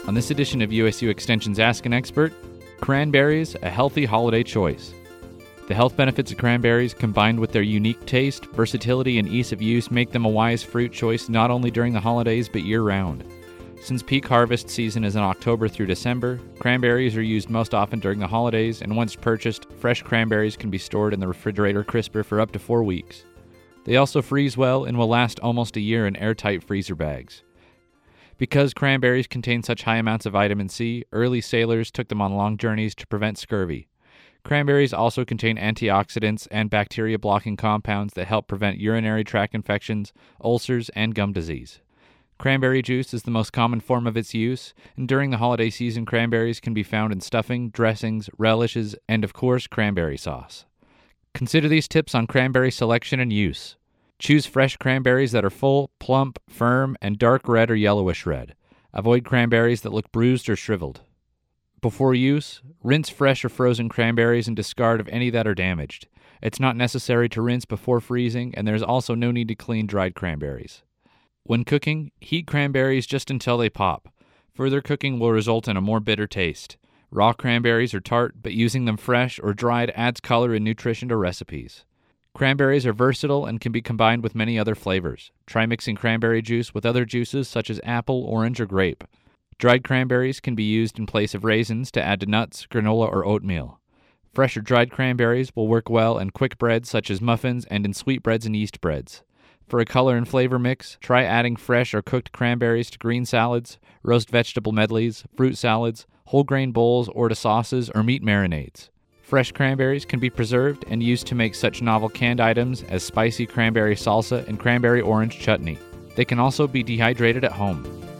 On this edition of USU Extension's Ask an Expert, cranberries, a healthy holiday choice. The health benefits of cranberries, combined with their unique taste, versatility, and ease of use, make them a wise fruit choice not only during the holidays but year-round. Since peak harvest season is in October through December, cranberries are used most often during the holidays, and once purchased, fresh cranberries can be stored in the refrigerator crisper for up to 4 weeks. They also freeze well and will last almost a year in airtight freezer bags. Because cranberries contain such high amounts of vitamin C, early sailors took them on long journeys to prevent scurvy. Cranberries also contain antioxidants and bacteria-blocking compounds that help prevent urinary tract infections, ulcers, and gum disease. Cranberry juice is the most common form of its use, and during the holiday season, cranberries can be found in stuffing, dressings, relishes, and of course, cranberry sauce. Consider these tips on cranberry selection and use. Choose fresh cranberries that are full, plump, firm, and dark red or yellowish red. Avoid cranberries that look bruised or shriveled. Before use, rinse fresh or frozen cranberries and discard of any that are damaged. It's not necessary to rinse before freezing, and there's also no need to clean dried cranberries. When cooking, heat cranberries just until they pop. Further cooking will result in a more bitter taste. Raw cranberries are tart, but using them fresh or dried adds color and nutrition to recipes. Cranberries are versatile and can be combined with many other flavors. Try mixing cranberry juice with other juices such as apple, orange, or grape. Dried cranberries can be used in place of raisins to add to nuts, granola, or oatmeal. Fresh or dried cranberries will work well in quick breads such as muffins and in sweetbreads and yeast breads. For a color and flavor mix, try adding fresh or cooked cranberries to green salads, roast vegetable medleys, fruit salads, whole grain bowls, or to sauces or meat marinades. Fresh cranberries can be preserved and used to make such novel canned items as spicy cranberry salsa and cranberry orange chutney. They can also be dehydrated at home.